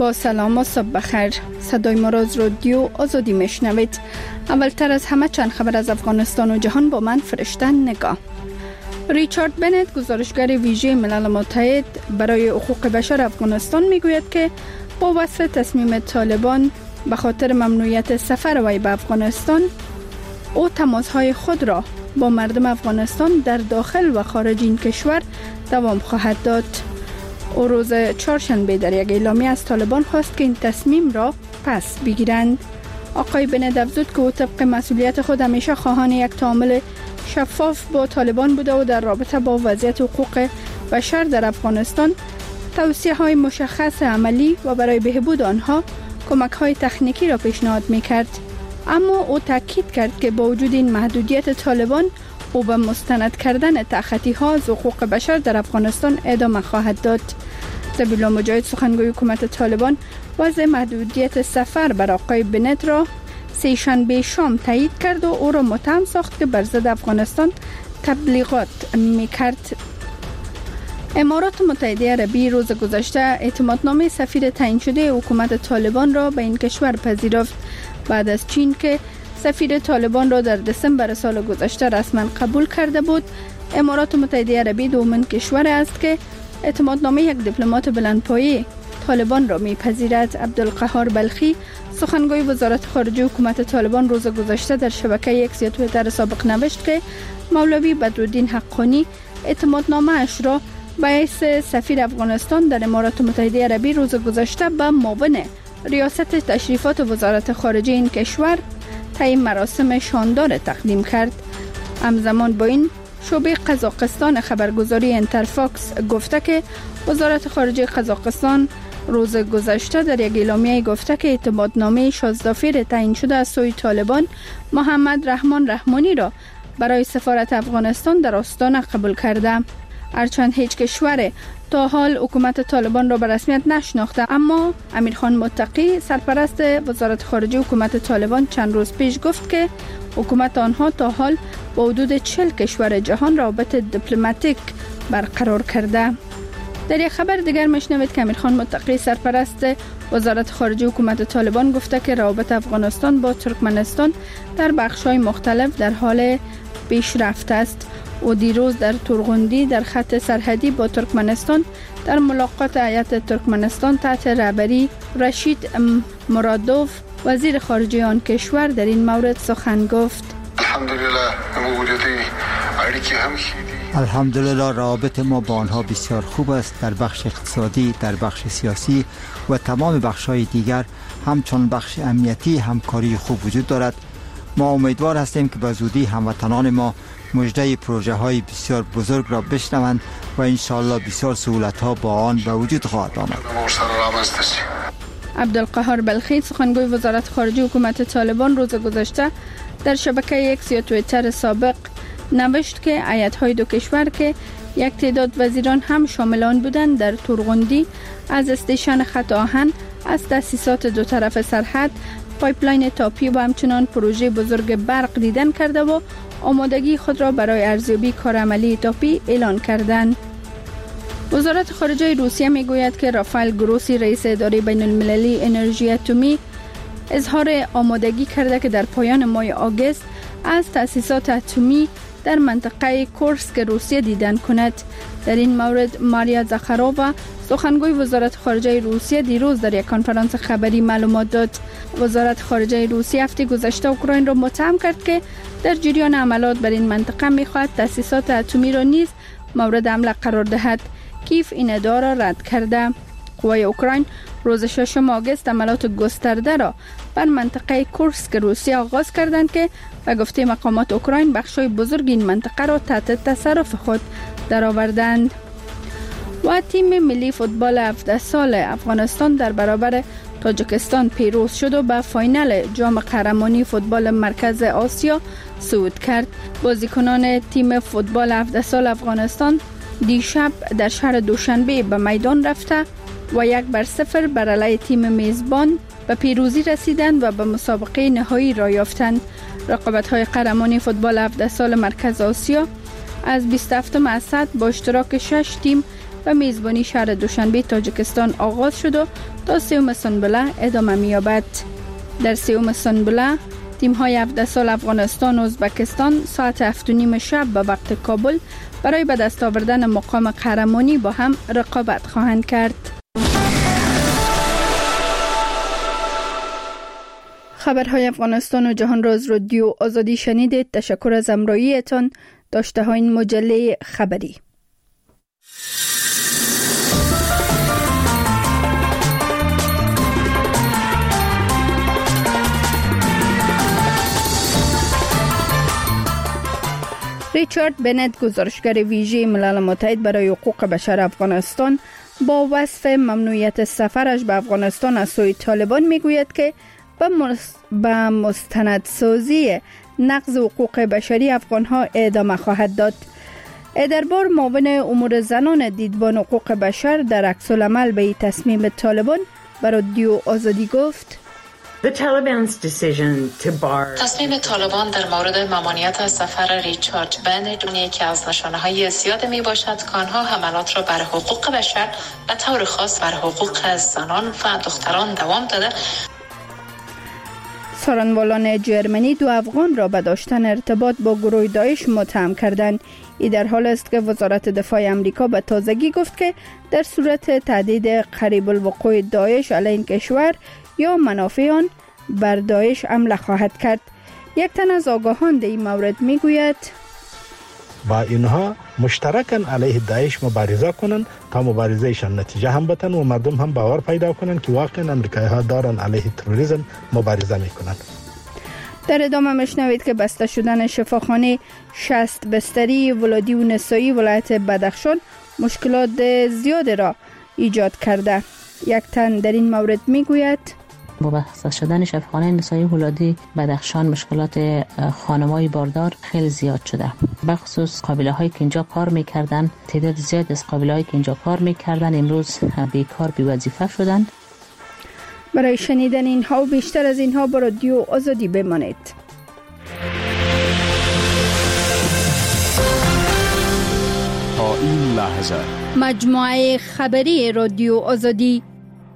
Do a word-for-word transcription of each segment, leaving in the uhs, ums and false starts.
با سلام و صبح بخیر. صدای ما را از رادیو آزادی میشنوید. اولتر از همه چند خبر از افغانستان و جهان با من فرشته نگاه. ریچارد بنت، گزارشگر ویژه ملل متحد برای حقوق بشر افغانستان، میگوید که با وصف تصمیم طالبان به خاطر ممنوعیت سفر وی به افغانستان، او تماسهای خود را با مردم افغانستان در داخل و خارج این کشور دوام خواهد داد. او روز چهارشنبه در یک اعلامیه از طالبان خواست که این تصمیم را پس بگیرند. آقای بنت افزود که او طبق مسئولیت خود همیشه خواهان یک تعامل شفاف با طالبان بوده و در رابطه با وضعیت حقوق بشر در افغانستان توصیه های مشخص عملی و برای بهبود آنها کمک های تکنیکی را پیشنهاد میکرد. اما او تاکید کرد که با وجود این محدودیت طالبان، او به مستند کردن تخطی ها از حقوق بشر در افغانستان ادامه خواهد داد. ذبیح الله مجاهد، سخنگوی حکومت طالبان، وضع محدودیت سفر بر آقای بنت را سه شنبه شام تایید کرد و او را متهم ساخت که بر ضد افغانستان تبلیغات میکرد. امارات متحده عربی روز گذشته اعتمادنامه سفیر تعیین شده حکومت طالبان را به این کشور پذیرفت، بعد از چین که سفیر طالبان را در دسامبر سال گذشته رسما قبول کرده بود. امارات متحده عربی دومین کشور است که اعتمادنامه یک دیپلمات بلندپایه طالبان را میپذیرد. عبدالقهار بلخی، سخنگوی وزارت خارجه حکومت طالبان، روز گذشته در شبکه اکس یا توییتر سابق نوشت که مولوی بدرالدین حقانی اعتمادنامه اش را به حیث سفیر افغانستان در امارات متحده عربی روز گذشته به معاون ریاست تشریفات وزارت خارجه این کشور طی مراسم شاندار تقدیم کرد. همزمان با این، شعبه قزاقستان خبرگزاری انترفاکس گفته که وزارت خارجه قزاقستان روز گذشته در یک اعلامیه گفته که اعتمادنامه شازدافیر تعیین شده از سوی طالبان محمد رحمان رحمانی را برای سفارت افغانستان در آستانه قبول کرده. هرچند هیچ کشور تا حال حکومت طالبان را به رسمیت نشناخته، اما امیرخان متقی، سرپرست وزارت خارجه حکومت طالبان، چند روز پیش گفت که حکومت آنها تا حال با حدود چهل کشور جهان روابط دیپلماتیک برقرار کرده. در یک خبر دیگر میشنوید که امیرخان متقی، سرپرست وزارت خارجه حکومت طالبان، گفته که روابط افغانستان با ترکمنستان در بخش‌های مختلف در حال پیشرفت است. او دیروز در تورغوندی در خط سرحدی با ترکمنستان در ملاقات هیئت ترکمنستان تحت رهبری رشید مرادوف، وزیر خارجه آن کشور، در این مورد سخن گفت. الحمدلله روابط ما با آنها بسیار خوب است. در بخش اقتصادی، در بخش سیاسی و تمام بخش‌های دیگر، همچون بخش امنیتی همکاری خوب وجود دارد. ما امیدوار هستیم که به زودی هموطنان ما مژده پروژه های بسیار بزرگ را بشنوند و انشاءالله بسیار سهولت ها با آن به وجود خواهد آمد. عبدالقهار بلخی، سخنگوی وزارت خارجه حکومت طالبان، روز گذشته در شبکه اکس یا توییتر سابق نوشت که هیئت‌های دو کشور که یک تعداد وزیران هم شامل آن بودند، در تورغوندی از استیشن خط آهن، از تأسیسات دو طرف سرحد، پایپلاین تاپی و همچنان پروژه بزرگ برق دیدن کرده و آمادگی خود را برای ارزیابی کارعملی تاپی اعلان کردند. وزارت خارجه روسیه میگوید که رافائل گروسی، رئیس اداره بین المللی انرژی اتمی، اظهار آمادگی کرده که در پایان ماه آگوست از تأسیسات اتمی در منطقه کورسک روسیه دیدن کند. در این مورد ماریا زاخارووا، سخنگوی وزارت خارجه روسیه، دیروز در یک کنفرانس خبری معلومات داد. وزارت خارجه روسیه هفته گذشته اوکراین را متهم کرد که در جریان عملیات بر این منطقه می‌خواهد تأسیسات اتمی را نیز مورد حمله قرار دهد. کیف این ادعا را رد کرده. قوای اوکراین روز ششم آگوست عملیات گسترده را بر منطقه کورسک روسیه آغاز کردند که به گفته مقامات اوکراین بخشای بزرگ این منطقه را تحت تصرف خود درآوردند. و تیم ملی فوتبال هفده سال افغانستان در برابر تاجیکستان پیروز شد و به فاینال جام قهرمانی فوتبال مرکز آسیا صعود کرد. بازیکنان تیم فوتبال هفده سال افغانستان دیشب در شهر دوشنبه به میدان رفته و یک بر صفر بر علیه تیم میزبان به پیروزی رسیدند و به مسابقه نهایی را یافتند. رقابت‌های قهرمانی فوتبال هفده سال مرکز آسیا از بیست و هفتم اسد با اشتراک شش تیم و میزبانی شهر دوشنبه تاجیکستان آغاز شد و تا سوم سنبله ادامه می‌یابد. در سوم سنبله تیم‌های هفده سال افغانستان و ازبکستان ساعت هفت و نیم شب به وقت کابل برای به دست آوردن مقام قهرمانی با هم رقابت خواهند کرد. خبرهای افغانستان و جهان را از رادیو آزادی شنیدید. تشکر از همراهیتان. داشته ها این مجله خبری. ریچارد بنت، گزارشگر ویژه ملل متحد برای حقوق بشر افغانستان، با وصف ممنوعیت سفرش به افغانستان از سوی طالبان میگوید که به مستندسازی نقض حقوق بشری افغانها ادامه خواهد داد. دربار معاون امور زنان دیدبان حقوق بشر در عکس العمل به این تصمیم طالبان به رادیو آزادی گفت: تصمیم طالبان در مورد ممانعت سفر ریچارد بنت یکی از نشانه‌های زیاد می باشد که آنها حملات را بر حقوق بشر به طور خاص بر حقوق زنان و دختران دوام داده. سارنوالان جرمنی دو افغان را به داشتن ارتباط با گروه داعش متهم کردند. این در حال است که وزارت دفاع آمریکا به تازگی گفت که در صورت تهدید قریب الوقوع داعش علیه این کشور یا منافع آن بر داعش حمله خواهد کرد. یک تن از آگاهان در این مورد میگوید: با اینها مشترکاً علیه داعش مبارزه کنند تا مبارزهشان نتیجه هم بتن و مردم هم باور پیدا کنند که واقعاً امریکایی ها دارن علیه تروریسم مبارزه میکنند. در ادامه میشنوید که بسته شدن شفاخانه شصت بستری ولادی و نسایی ولایت بدخشان مشکلات زیاد را ایجاد کرده. یک تن در این مورد میگوید: با بسته شدن شفاخانه نسایی ولادی بدخشان مشکلات خانم‌های باردار خیلی زیاد شده. بخصوص قابله‌هایی که اینجا کار می‌کردن، تعداد زیاد از قابله‌هایی که اینجا کار می‌کردن امروز بیکار بی وظیفه شدند. برای شنیدن اینها و بیشتر از اینها با رادیو آزادی بمانید. تا این لحظه مجموعه خبری رادیو آزادی.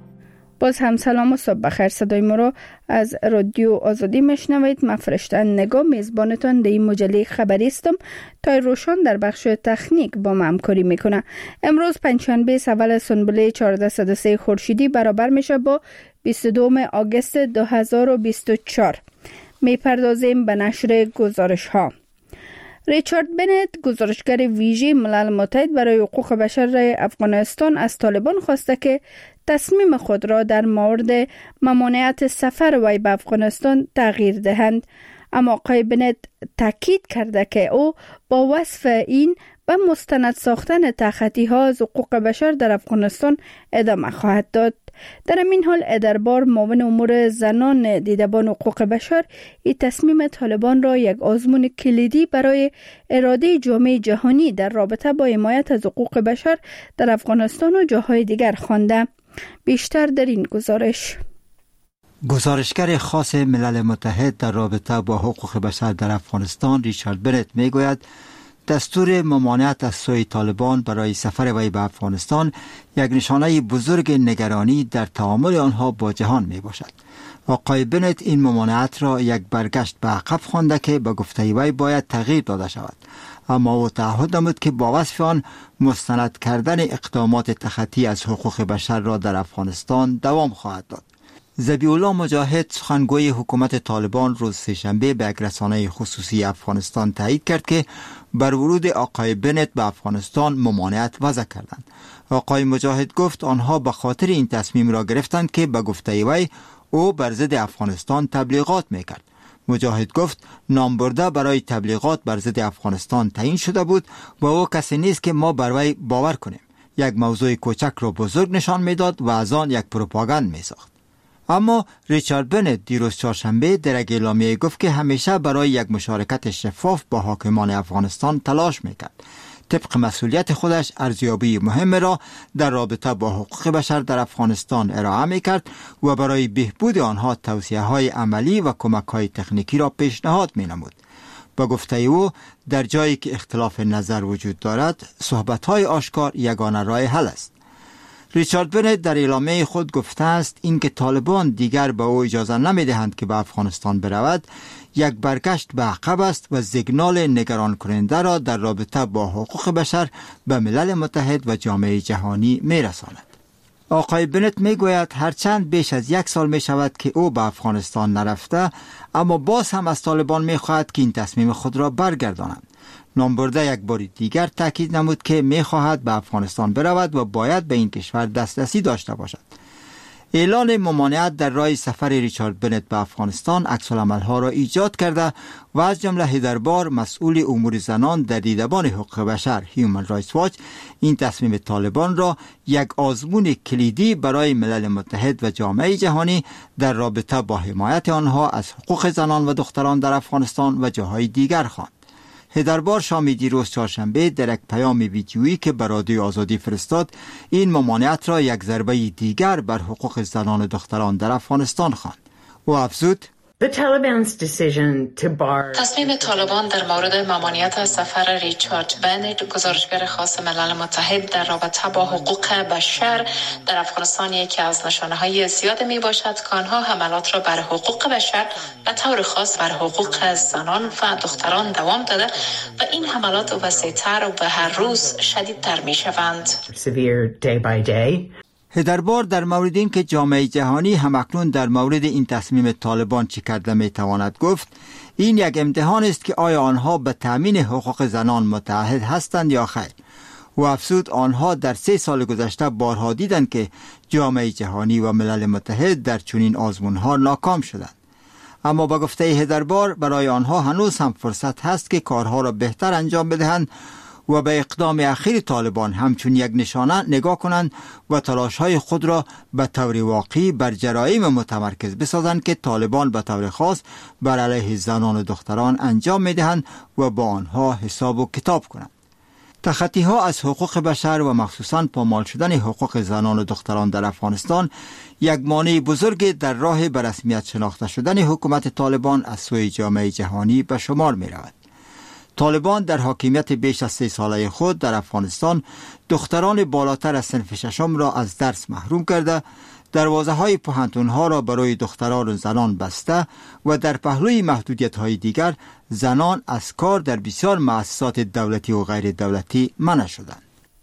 باز هم سلام و صبح بخیر. صدای ما را از رادیو آزادی میشنوید. من فرشته نگاه میزبانتان در این مجله خبری استم. تا روشان در بخش تکنیک با ما همکاری میکنه. امروز پنجشنبه اول سنبله چهارصد و سه خورشیدی برابر میشه با بیست و دوم آگوست دو هزار و بیست و چهار. میپردازیم به نشر گزارش ها. ریچارد بنت، گزارشگر ویژه ملل متحد برای حقوق بشر افغانستان، از طالبان خواسته که تصمیم خود را در مورد ممانعت سفر وی به افغانستان تغییر دهند. اما آقای بنت تاکید کرده که او با وصف این به مستند ساختن تخطی ها از حقوق بشر در افغانستان ادامه خواهد داد. در این حال دربار معاون امور زنان دیدبان حقوق بشر این تصمیم طالبان را یک آزمون کلیدی برای اراده جامعه جهانی در رابطه با حمایت از حقوق بشر در افغانستان و جاهای دیگر خوانده. بیشتر در این گزارش. گزارشگر خاص ملل متحد در رابطه با حقوق بشر در افغانستان ریچارد بنت میگوید دستور ممانعت از سوی طالبان برای سفر وی به افغانستان یک نشانه بزرگ نگرانی در تعامل آنها با جهان می باشد. آقای بنت این ممانعت را یک برگشت به عقب خوانده که به گفته وی باید تغییر داده شود، اما او تعهد نمود که با وصف آن مستند کردن اقدامات تخطی از حقوق بشر را در افغانستان دوام خواهد داد. ذبیح الله مجاهد، سخنگوی حکومت طالبان، روز سه‌شنبه به یک رسانه خصوصی افغانستان تایید کرد که بر ورود آقای بنت به افغانستان ممانعت وضع کردند. آقای مجاهد گفت آنها به خاطر این تصمیم را گرفتند که به گفته وی او بر ضد افغانستان تبلیغات میکرد. مجاهد گفت نامبرده برای تبلیغات بر ضد افغانستان تعیین شده بود و او کسی نیست که ما بر وی باور کنیم. یک موضوع کوچک را بزرگ نشان میداد و از آن یک پروپاگاند میساخت. اما ریچارد بنت دیروز چهارشنبه در یک اعلامیه گفت که همیشه برای یک مشارکت شفاف با حاکمان افغانستان تلاش میکرد. طبق مسئولیت خودش ارزیابی مهم را در رابطه با حقوق بشر در افغانستان ارائه میکرد و برای بهبود آنها توصیه های عملی و کمک های تکنیکی را پیشنهاد مینمود. با گفته او در جایی که اختلاف نظر وجود دارد صحبت های آشکار یگانه راه حل است. ریچارد بنت در اعلامیه خود گفته است اینکه طالبان دیگر به او اجازه نمیدهند که به افغانستان برود یک برگشت به عقب است و سیگنال نگران کننده را در رابطه با حقوق بشر به ملل متحد و جامعه جهانی میرساند. آقای بنت میگوید هرچند بیش از یک سال می شود که او به افغانستان نرفته، اما باز هم از طالبان می خواهد که این تصمیم خود را برگردانند. نامبرده یک بار دیگر تاکید نمود که می خواهد به افغانستان برود و باید به این کشور دسترسی داشته باشد. اعلان ممانعت در راه سفر ریچارد بنت به افغانستان عکس‌العمل‌ها را ایجاد کرده و از جمله هیدربار مسئول امور زنان در دیدبان حقوق بشر هیومن رایتس واچ این تصمیم طالبان را یک آزمون کلیدی برای ملل متحد و جامعه جهانی در رابطه با حمایت آنها از حقوق زنان و دختران در افغانستان و جاهای دیگر خواند. هیدربار شام دیروز چهارشنبه در یک پیام ویدیویی که به رادیو آزادی فرستاد این ممانعت را یک ضربه دیگر بر حقوق زنان و دختران در افغانستان خواند. او افزود: تصمیم طالبان در مورد ممانعت سفر ریچارد بنت، گزارشگر خاص ملل متحد در رابطه با حقوق بشر در افغانستان، یکی از نشانه‌های زیاد می باشد که آنها حملات را بر حقوق بشر و طور خاص بر حقوق زنان و دختران دوام داده و این حملات وسیع‌تر و هر روز شدیدتر می شوند. هیدربار در مورد این که جامعه جهانی همکنون در مورد این تصمیم طالبان چه کرده می تواند گفت، این یک امتحان است که آیا آنها به تامین حقوق زنان متعهد هستند یا خیر. و افزود آنها در سه سال گذشته بارها دیدند که جامعه جهانی و ملل متحد در چنین آزمونها ناکام شدند. اما با گفته هیدربار برای آنها هنوز هم فرصت هست که کارها را بهتر انجام بدهند و به اقدام اخیر طالبان همچون یک نشانه نگاه کنند و تلاش‌های خود را به طور واقعی بر جرایم متمرکز بسازند که طالبان به طور خاص بر علیه زنان و دختران انجام می‌دهند و با آنها حساب و کتاب کنند. تخطی‌ها از حقوق بشر و مخصوصاً پامال شدن حقوق زنان و دختران در افغانستان یک مانع بزرگ در راه به رسمیت شناخته شدن حکومت طالبان از سوی جامعه جهانی به شمار می‌رود. طالبان در حاکمیت بیش از سه ساله خود در افغانستان دختران بالاتر از صنف ششم را از درس محروم کرده، دروازه‌های پوهنتون‌ها را برای دختران و زنان بسته و در پهلوی محدودیت‌های دیگر زنان از کار در بسیار مؤسسات دولتی و غیر دولتی منع شدند.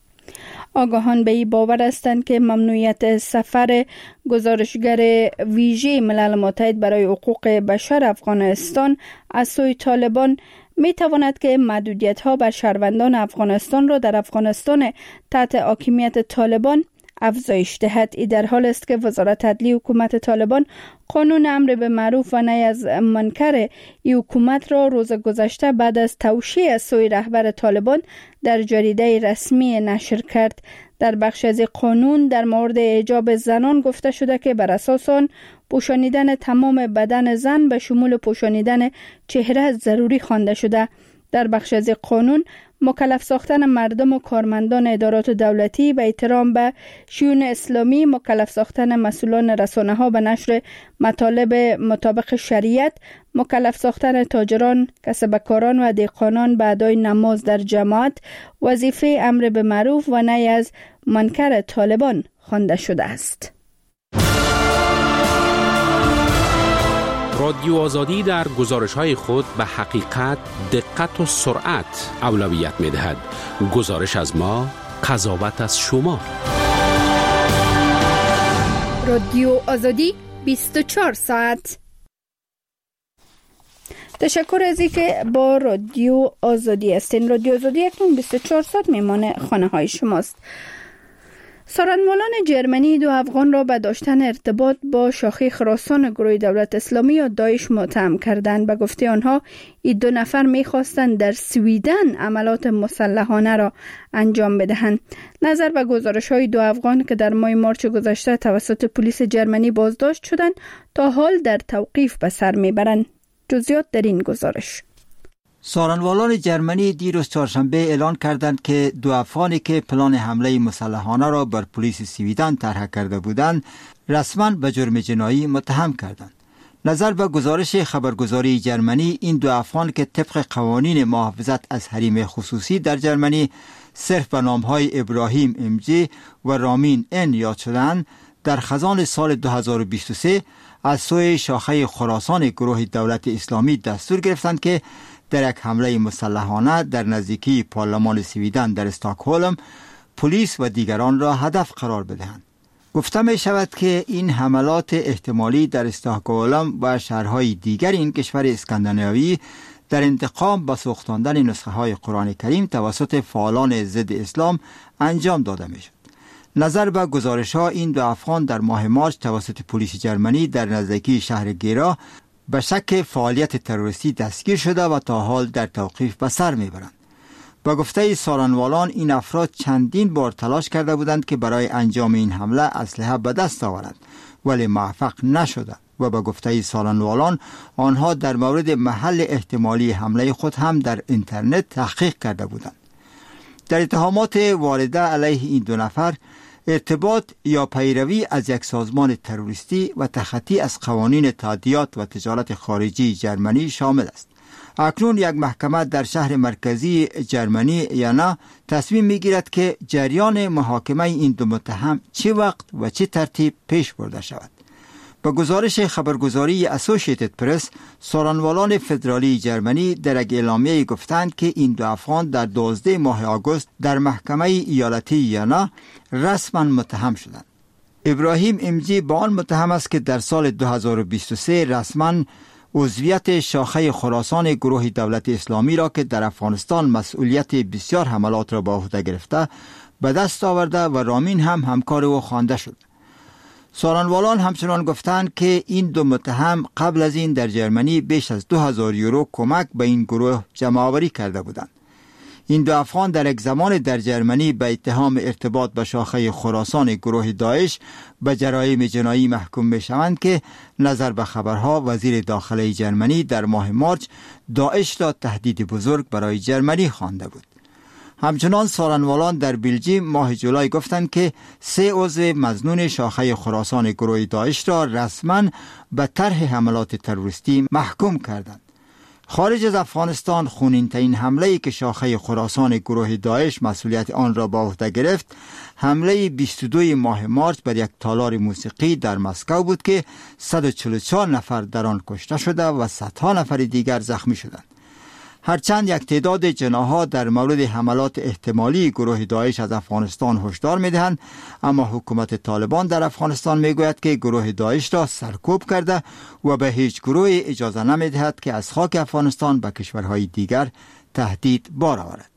آگاهان به این باور هستند که ممنوعیت سفر گزارشگر ویژه ملل متحد برای حقوق بشر افغانستان از سوی طالبان می تواند که محدودیت ها بر شهروندان افغانستان را در افغانستان تحت حاکمیت طالبان افزایش دهد. این در حال است که وزارت عدلیه حکومت طالبان قانون امر به معروف و نهی از منکر این حکومت را روز گذشته بعد از توشیح از سوی رهبر طالبان در جریده رسمی نشر کرد. در بخش از قانون در مورد حجاب زنان گفته شده که بر اساس آن پوشانیدن تمام بدن زن به شمول پوشانیدن چهره ضروری خوانده شده. در بخش از قانون مکلف ساختن مردم و کارمندان ادارات دولتی به احترام به شیون اسلامی، مکلف ساختن مسئولان رسانه ها به نشر مطالب مطابق شریعت، مکلف ساختن تاجران، کسبکاران و دهقانان به ادای نماز در جماعت، وظیفه امر به معروف و نهی از منکر طالبان خوانده شده است. رادیو آزادی در گزارش‌های خود به حقیقت، دقت و سرعت اولویت می‌دهد. گزارش از ما، قضاوت از شما. رادیو آزادی بیست و چهار ساعت. تشکر از اینکه با رادیو آزادی هستین. رادیو آزادی اکنون بیست و چهار ساعت میمانه خانه های شماست. سارنوالان جرمنی دو افغان را به داشتن ارتباط با شاخه خراسان گروه دولت اسلامی یا داعش متهم کردند. به گفته آنها این دو نفر می‌خواستند در سویدن عملات مسلحانه را انجام بدهند. نظر به گزارش‌های دو افغان که در ماه مارچ گذشته توسط پلیس جرمنی بازداشت شدند تا حال در توقیف به سر میبرند. جزئیات در این گزارش. سارنوالان جرمنی دیروز چهارشنبه اعلان کردند که دو افغانی که پلان حمله مسلحانه را بر پلیس سویدن طرح کرده بودند رسما به جرم جنایی متهم کردند. نظر به گزارش خبرگزاری جرمنی، این دو افغان که طبق قوانین محافظت از حریم خصوصی در جرمنی صرف به نامهای ابراهیم امجی و رامین ان یاد شدند، در خزان سال دو هزار و بیست و سه از سوی شاخه خراسان گروه دولت اسلامی دستور گرفتند که در یک حمله مسلحانه در نزدیکی پارلمان سویدن در استکهلم پلیس و دیگران را هدف قرار بدهند. گفته می شود که این حملات احتمالی در استکهلم و شهرهای دیگر این کشور اسکاندیناوی در انتقام به سوختاندن نسخه های قرآن کریم توسط فعالان ضد اسلام انجام داده می شد. نظر به گزارش ها، این دو افغان در ماه مارس توسط پلیس جرمنی در نزدیکی شهر گیرا به شک فعالیت تروریستی دستگیر شده و تا حال در توقیف به سر می برند. با گفته سالنوالان، این افراد چندین بار تلاش کرده بودند که برای انجام این حمله اسلحه به دست آورند ولی موفق نشدند و با گفته سالنوالان آنها در مورد محل احتمالی حمله خود هم در اینترنت تحقیق کرده بودند. در اتهامات وارده علیه این دو نفر ارتباط یا پیروی از یک سازمان تروریستی و تخطی از قوانین تادیات و تجارت خارجی جرمنی شامل است. اکنون یک محکمه در شهر مرکزی جرمنی یانا تصمیم میگیرد که جریان محاکمه این دو متهم چه وقت و چه ترتیب پیش برده شود. با گزارش خبرگزاری اسوسییتد پرس، سالنوالان فدرالی جرمنی در یک اعلامیه گفتند که این دو افغان در دوازده ماه آگوست در محکمه ایالتی یانا رسما متهم شدند. ابراهیم امجی با آن متهم است که در سال دو هزار و بیست و سه رسما عضویت شاخه خراسان گروه دولت اسلامی را که در افغانستان مسئولیت بسیار حملات را به عهده گرفته به دست آورده و رامین هم همکار او خوانده شد. سالنوالان همچنان گفتند که این دو متهم قبل از این در جرمنی بیش از دو هزار یورو کمک به این گروه جمع آوری کرده بودند. این دو افغان در یک زمان در جرمنی به اتهام ارتباط به شاخه خراسان گروه داعش به جرایم جنایی محکوم می شوند که نظر به خبرها وزیر داخله جرمنی در ماه مارس داعش را تهدید بزرگ برای جرمنی خوانده بود. همچنان سالنوالان در بلژیم ماه جولای گفتند که سه عضو مظنون شاخه خراسان گروه داعش را رسما به طرح حملات تروریستی محکوم کردند. خارج از افغانستان خونین‌ترین حمله‌ای که شاخه خراسان گروه داعش مسئولیت آن را به عهده گرفت، حمله بیست و دو ماه مارس بر یک تالار موسیقی در مسکو بود که صد و چهل و چهار نفر در آن کشته شده و صدها نفر دیگر زخمی شدند. هرچند یک تعداد جناح‌ها در مورد حملات احتمالی گروه داعش از افغانستان هشدار می‌دهند، اما حکومت طالبان در افغانستان می‌گوید که گروه داعش را سرکوب کرده و به هیچ گروه اجازه نمی‌دهد که از خاک افغانستان به کشورهای دیگر تهدید بار آورد.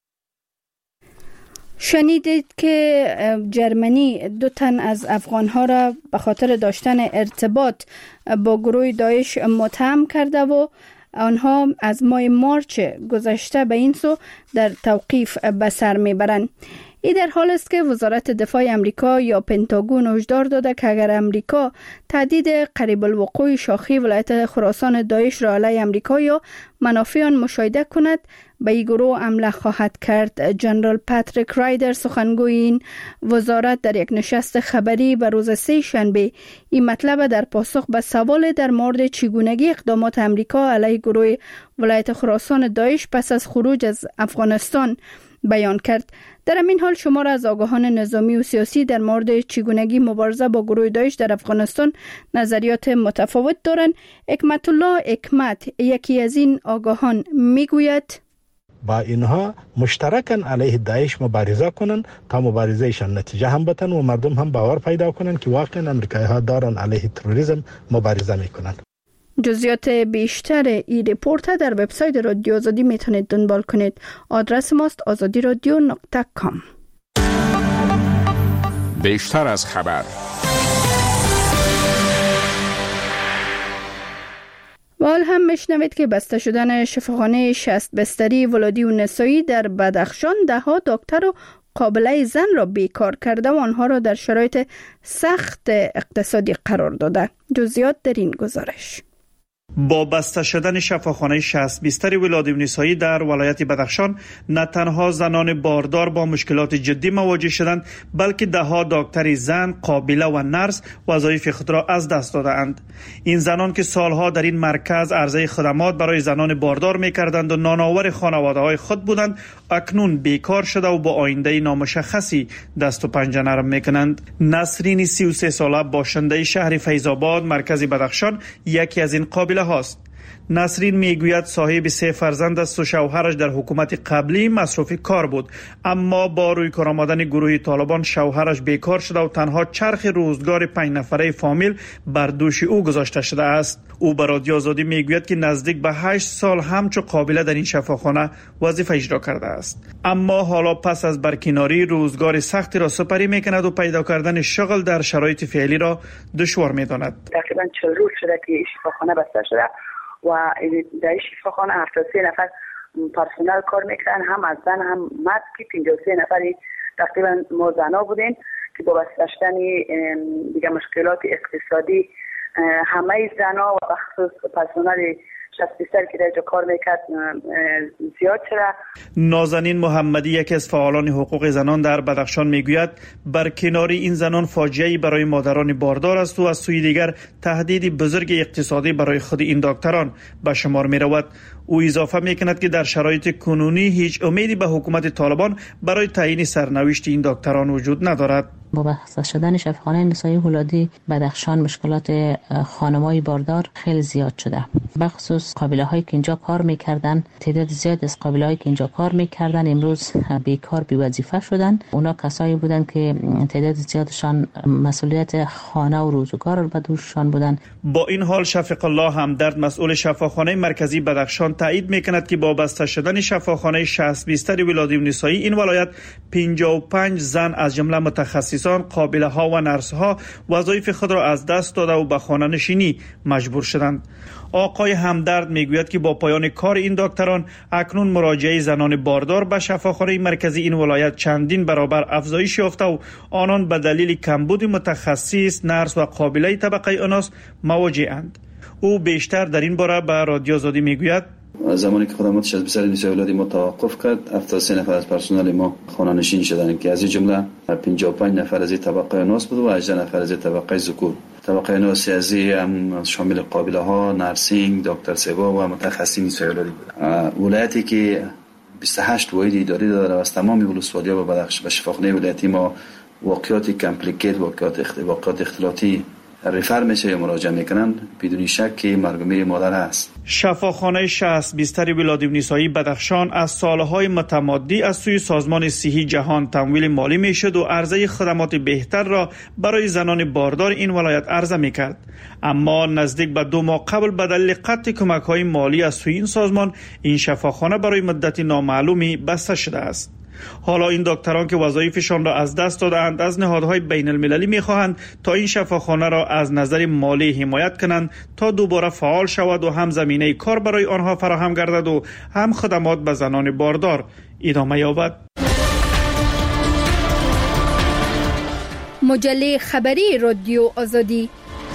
شنیدید که جرمنی دو تن از افغان‌ها را به خاطر داشتن ارتباط با گروه داعش متهم کرده و آنها از ماه مارچ گذشته به این سو در توقیف به سر میبرند. این در حال است که وزارت دفاع امریکا یا پنتاگون هشدار داده که اگر امریکا تهدید قریب الوقوع شاخه ولایت خراسان داعش را علیه امریکا یا منافع آن مشاهده کند به این گروه حمله خواهد کرد. جنرال پاتریک رایدر سخنگوی این وزارت در یک نشست خبری به روز سه شنبه این مطلب در پاسخ به سوال در مورد چگونگی اقدامات امریکا علیه گروه ولایت خراسان داعش پس از خروج از افغانستان بیان کرد. در همین حال شمار از آگاهان نظامی و سیاسی در مورد چگونگی مبارزه با گروه داعش در افغانستان نظریات متفاوت دارند. حکمت الله حکمت یکی از این آگاهان میگوید با اینها مشترکاً علیه داعش مبارزه کنند تا مبارزهشان نتیجه هم بتن و مردم هم باور پیدا کنند که واقعا امریکایی ها دارن علیه تروریسم مبارزه میکنند. جزئیات بیشتر این رپورت در وبسایت رادیو آزادی میتونید دنبال کنید. آدرس ماست آزادی رادیو نقطه کام. بیشتر از خبر و حال هم میشنوید که بسته شدن شفاخانه شصت بستری ولادی و نسایی در بدخشان ده ها دکتر و قابله زن را بیکار کرده و آنها را در شرایط سخت اقتصادی قرار داده. جزئیات در این گزارش. با بسته شدن شفاخانه شصت بیستر ولادیمنیسایی در ولایت بدخشان، نه تنها زنان باردار با مشکلات جدی مواجه شدند، بلکه ده ها دکتر زن، قابله و نرس وظایف خود را از دست دادند. این زنان که سالها در این مرکز عرضه خدمات برای زنان باردار می‌کردند و نانآور خانواده‌های خود بودند، اکنون بیکار شده و با آینده نامشخصی دست و پنجه نرم می‌کنند. نسرین سی و سه ساله باشنده شهر فیض‌آباد مرکز بدخشان یکی از این قابله هاست. نسرین میگوید صاحب سه فرزند است و شوهرش در حکومت قبلی مصروف کار بود، اما با روی کار آمدن گروه طالبان شوهرش بیکار شده و تنها چرخ روزگار پنج نفره فامیل بر دوش او گذاشته شده است. او به رادیو آزادی میگوید که نزدیک به هشت سال همچو قابله در این شفاخانه وظیفه اجرا کرده است، اما حالا پس از برکناری روزگار سختی را سپری میکند و پیدا کردن شغل در شرایط فعلی را دشوار میداند. تقریبا چهل روز شده که شفاخانه بسته شده و در شفاخانه هفتاد و سه نفر پرسنل کار میکنن، هم از زن هم مرد، که پنجاه و سه نفری تقریبا ما زنا بودیم که با بسته شدن دیگه مشکلات اقتصادی همه زنا و بخصوص پرسنل شصت بیستر که در اینجا کار میکرد زیاد شده. نازنین محمدی یکی از فعالان حقوق زنان در بدخشان میگوید برکناری این زنان فاجعه‌ای برای مادران باردار است و از سوی دیگر تهدیدی بزرگ اقتصادی برای خود این دکتران به شمار می رود. او اضافه میکند که در شرایط کنونی هیچ امیدی به حکومت طالبان برای تعیین سرنوشت این دکتران وجود ندارد. با بسته شدن شفاخانه نسایی ولادی بدخشان مشکلات خانمای باردار خیلی زیاد شده. بخصوص قابله هایی که اینجا کار میکردن، تعداد زیاد از قابله هایی که اینجا کار میکردن امروز بیکار بی وظیفه شدن. اونا کسایی بودن که تعداد زیادشان مسئولیت خانه و روزگار به دوششان بودن. با این حال شفیق الله همدرد مسئول شفاخانه مرکزی بدخشان تایید میکند که با بسته شدن شفاخانه شصت بیستر ولادیمنیسایی این ولایت پنجاه و پنج زن از جمله متخصص قابله ها و نرس ها وظایف خود را از دست داده و به خانه نشینی مجبور شدند. آقای همدرد میگوید که با پایان کار این دکتران اکنون مراجعه زنان باردار به شفاخانه مرکزی این ولایت چندین برابر افزایش یافته و آنان به دلیل کمبود متخصص، نرس و قابله طبقه اناث مواجه‌اند. او بیشتر در این باره به رادیو آزادی میگوید زمانی که خدمات شصت بیستر نسای ولادی ما توقف کرد، هفتاد و سه نفر از پرسنل ما خانه نشین شدند که از این جمله پنجاه و پنج نفر از طبقه اناث بود و هجده نفر از طبقه ذکور. طبقه اناث از هم شامل قابله ها، نرسینگ، دکتر سوا و متخصصین نسای ولادی بود. ولایتی که بیست و هشت واحد اداری داره و از تمام ولسوالی‌ها به بدخشان به شفاخانه ولایتی ما واقعات کامپلیکیت، واقعات واقعات اختلاطی ریفر میشه یا مراجعه میکنن، بدون شک که مرگ و میر مادر هست. شفاخانه شصت بیستر ولادیمنیسایی بدخشان از سالهای متمادی از سوی سازمان صحی جهان تمویل مالی میشد و عرضه خدمات بهتر را برای زنان باردار این ولایت عرضه میکرد، اما نزدیک به دو ماه قبل به دلیل قطع کمک‌های مالی از سوی این سازمان این شفاخانه برای مدت نامعلومی بسته شده است. حالا این دکتران که وظایفشان را از دست دادند از نهادهای بین المللی می‌خواهند تا این شفاخانه را از نظر مالی حمایت کنند تا دوباره فعال شود و هم زمینه کار برای آنها فراهم گردد و هم خدمات به زنان باردار ادامه یابد. مجله خبری رادیو آزادی.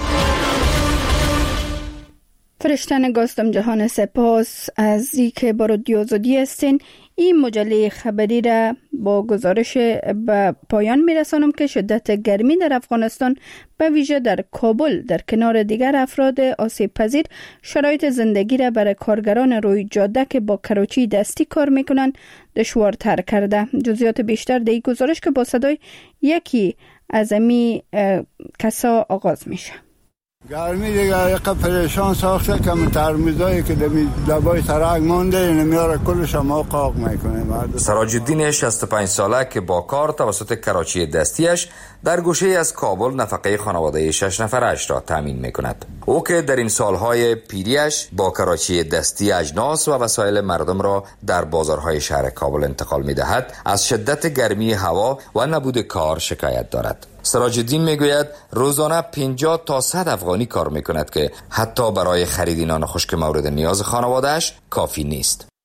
فرشتن گاستم جهان سپاس از اینکه با رادیو آزادی هستین. این مجله خبری را با گزارش به پایان میرسانم که شدت گرمی در افغانستان به ویژه در کابل در کنار دیگر افراد آسیب پذیر شرایط زندگی را برای کارگران روی جاده که با کراچی دستی کار میکنند دشوارتر کرده. جزئیات بیشتر در این گزارش که با صدای یکی از امی کسا آغاز میشه. گرمی دیگه یک پریشان ساخته که من ترمیزایی که دمی لبای ترک مونده اینه میاره کلش ما قاق میکنه. سراج الدین شصت و پنج ساله که با کار توسط کراچی دستیش در گوشه از کابل نفقه خانواده شش نفرش را تامین میکند. او که در این سالهای پیریش با کراچی دستی اجناس و وسایل مردم را در بازارهای شهر کابل انتقال میدهد، از شدت گرمی هوا و نبود کار شکایت دارد. سراج الدین میگوید روزانه پنجاه تا صد افغانی کار میکند که حتی برای خرید نان خشک مورد نیاز خانواده‌اش کافی نیست.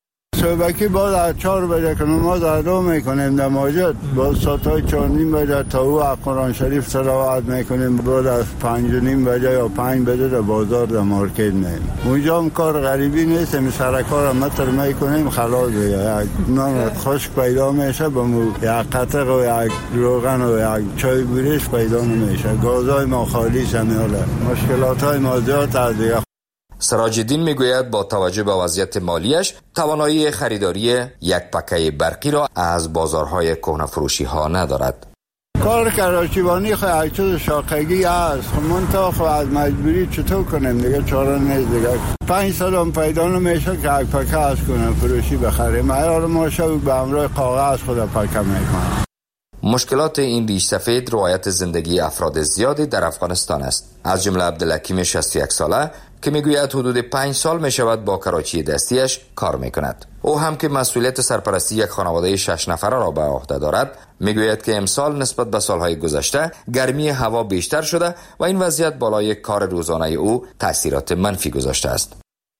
صبحکی باز از چهار بجه که نماز ادا میکنیم در مسجد، باز ساعت چهار نیم بجه تا او قرآن شریف تلاوت میکنیم، باز از پنج نیم بجه یا پنج بجه در بازار در مارکت میریم. اونجا هم کار غریبی نیست، می سر کار متر میکنیم خلاص دیگه. یک نان خشک پیدا میشه، بمو یک قطق و یک روغن و یک چای بریش پیدا نمیشه. گازای ما خالی شمیاله، مشکلات های ما زیاد از دیگه. سراج الدین میگوید با توجه به وضعیت مالیش توانایی خریداری یک پکه برقی را از بازارهای کهنه فروشی ها ندارد. کار کراچیوانی خواهی چیز شاقگی هست، منطقه خواهی از مجبوری چطور کنیم دیگه، چاره نیست دیگه. پنج سال هم پیدا نمیشه که یک پکه از کنه فروشی بخریم. ایار ما شو به امرای کاغذ خود پکه میکنم. مشکلات این ریش سفید روایت زندگی افراد زیادی در افغانستان است، از جمله عبدالحکیم شصت و یک ساله که میگوید حدود پنج سال میشود با کراچی دستیش کار میکند. او هم که مسئولیت سرپرستی یک خانواده شش نفره را به عهده دارد، میگوید که امسال نسبت به سالهای گذشته گرمی هوا بیشتر شده و این وضعیت بالای کار روزانه او تاثیرات منفی گذاشته است.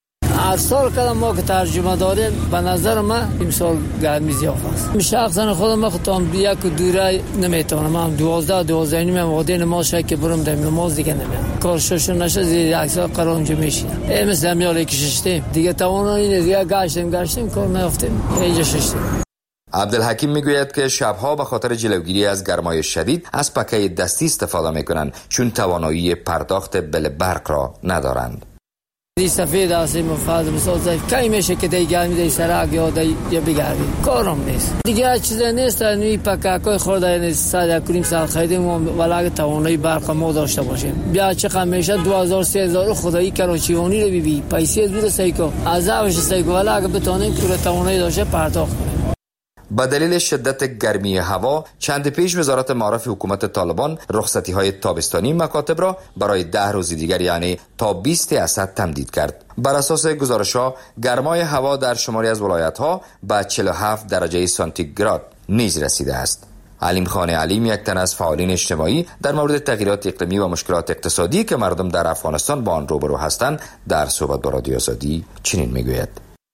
از سال که ما که ترجمه داریم به نظر من امسال گرمی زیاد است. شخصا خودم من خودم یک دوره نمیتونم، من دوازده دوازده نیم وقتی نماز شای که برم در نماز دیگه نمیام. کار شش نشه زیر یک سال قرار اونجا میشینم. ای مثل میاله کشیدیم دیگه توانایی دیگه گشتیم گشتیم کار نیافتیم اینجا ششتیم. عبدالحکیم میگوید که شبها به خاطر جلوگیری از گرمای شدید از پکه دستی استفاده میکنند چون توانایی پرداخت بل برق را ندارند. دی سفید هستی مفاد مثلا کی میشه که دی گرمی دی سرک یا دی یا بگردی کارم نیست دیگه، چیزی نیست. نوی پکاکای خورده نیست. صد کریم سال خریدیم ولی توانایی برق ما داشته باشیم. بیا چقدر میشه دو هزار سه هزار خدایی کراچیوانی رو ببین پیسه دور سایکو عذابش سایکو ولی اگه بتونیم که توانایی داشته پرداخت کنیم. به دلیل شدت گرمی هوا چند پیش وزارت معارف حکومت طالبان رخصتی های تابستانی مکاتب را برای ده روز دیگر یعنی تا بیست اسد تمدید کرد. بر اساس گزارش ها گرمای هوا در شماری از ولایت ها به چهل و هفت درجه سانتیگراد نیز رسیده است. علیم خان علیم یک تن از فعالین اجتماعی در مورد تغییرات اقلیمی و مشکلات اقتصادی که مردم در افغانستان با آن روبرو هستند در صحبت با رادیو آزادی چنین میگوید: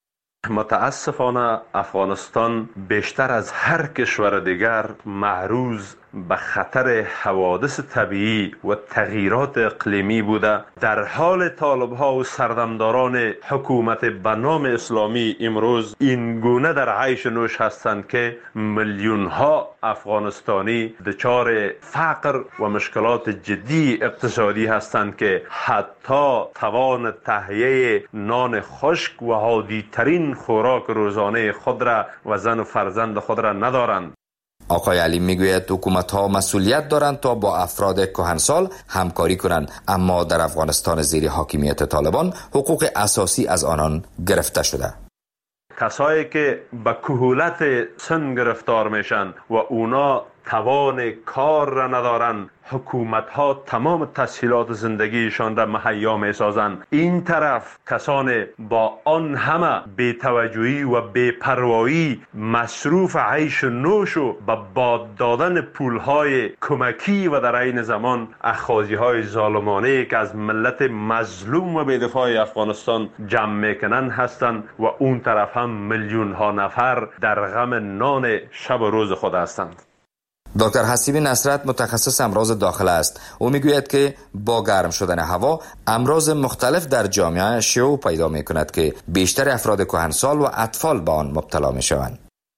متاسفانه افغانستان بیشتر از هر کشور دیگر معرض به خطر حوادث طبیعی و تغییرات اقلیمی بوده. در حال طالب‌ها و سردمداران حکومت به نام اسلامی امروز این گونه در عیش نوش هستند که میلیون‌ها افغانستانی دچار فقر و مشکلات جدی اقتصادی هستند که حتی توان تهیه نان خشک و عادی‌ترین خوراک روزانه خود را و زن و فرزند خود را ندارند. آقای علی میگوید حکومت ها مسئولیت دارند تا با افراد کهنسال همکاری کنند، اما در افغانستان زیر حاکمیت طالبان حقوق اساسی از آنان گرفته شده. کسایی که به کهولت سن گرفتار میشن و اونا توان کار را ندارن، حکومت ها تمام تسهیلات زندگیشان را مهیا می سازند. این طرف کسان با آن همه بی‌توجهی و بی‌پروایی مصروف عیش نوش و به باد دادن پولهای کمکی و در عین زمان اخاذی های ظالمانه که از ملت مظلوم و بی‌دفاع افغانستان جمع میکنن هستند و اون طرف هم میلیون ها نفر در غم نان شب و روز خود هستند. دکتر حسیب نصرت متخصص امراض داخله است. او میگوید که با گرم شدن هوا امراض مختلف در جامعه شیوع پیدا میکند که بیشتر افراد کهنسال و اطفال به آن مبتلا میشوند.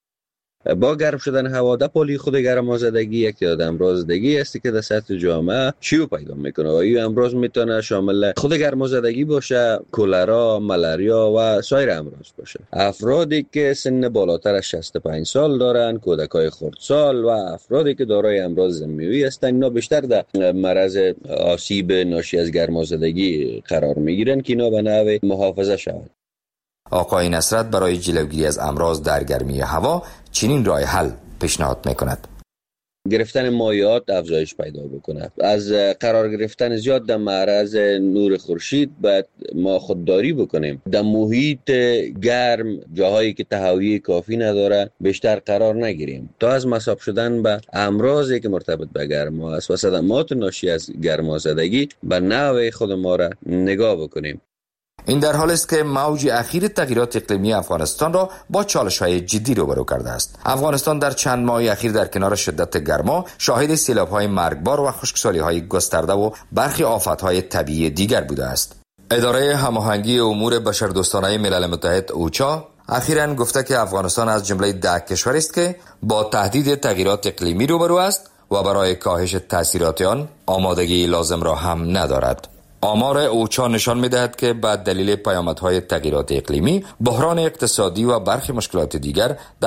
با گرم شدن هوا در پالی خود گرمازدگی یک یاد امراضدگی است که در سطح جامعه شیوع پیدا میکنه و این امراض میتونه شامل خود گرمازدگی باشه، کولرا، ملاریا و سایر امراض باشه. افرادی که سن بالاتر از شصت و پنج سال دارن، کودکای خردسال و افرادی که دارای امراض ضمیموی هستند، اینا بیشتر در مرض آسیب ناشی از گرمازدگی قرار میگیرن که اینا به نحو محافظه شود. آقای نصرت برای جلوگیری از امراض در گرمی هوا چنین راه حل پیشنهاد میکند: گرفتن مایعات افزایش پیدا بکند. از قرار گرفتن زیاد در معرض نور خورشید باید ما خودداری بکنیم. در محیط گرم، جاهایی که تهویه کافی نداره، بیشتر قرار نگیریم تا از مصاب شدن به امراضی که مرتبط به گرما است و صدمات ناشی از گرمازدگی به نوع خود ما را نگاه بکنیم. این در حالی است که موج اخیر تغییرات اقلیمی افغانستان را با چالش‌های جدی روبرو کرده است. افغانستان در چند ماه اخیر در کنار شدت گرما شاهد سیلاب‌های مرگبار و خشکسالی‌های گسترده و برخی آفت‌های طبیعی دیگر بوده است. اداره هماهنگی امور بشردوستانه ملل متحد اوچا اخیراً گفته که افغانستان از جمله ده کشور است که با تهدید تغییرات اقلیمی روبرو است و برای کاهش تاثیرات آن آمادگی لازم را هم ندارد. آمار اوچا نشان می‌دهد که به دلیل پیامدهای تغییرات اقلیمی، بحران اقتصادی و برخی مشکلات دیگر